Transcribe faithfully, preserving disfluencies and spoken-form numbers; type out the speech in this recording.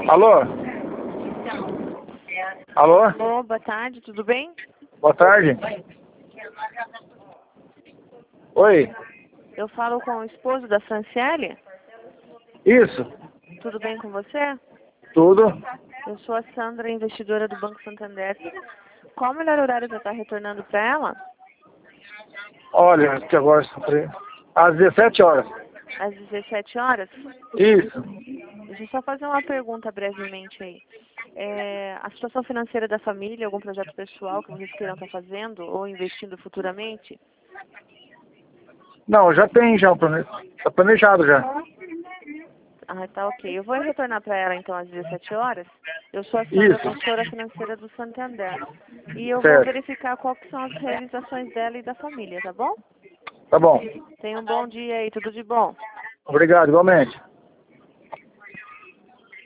Alô? Alô? Alô, boa tarde, tudo bem? Boa tarde. Oi? Eu falo com o esposo da Franciele. Isso? Tudo bem com você? Tudo? Eu sou a Sandra, investidora do Banco Santander. Qual o melhor horário para estar retornando para ela? Olha, que agora às dezessete horas. Às dezessete horas? Isso. Deixa eu só fazer uma pergunta brevemente aí. É, a situação financeira da família, algum projeto pessoal que vocês queiram estar fazendo ou investindo futuramente? Não, já tem já, está planejado já. Ah, tá ok. Eu vou retornar para ela então às dezessete horas. Eu sou a Sandra, Isso. consultora financeira do Santander. E eu vou Certo. verificar quais que são as realizações dela e da família, tá bom? Tá bom. Tenha um bom dia aí, tudo de bom. Obrigado, igualmente.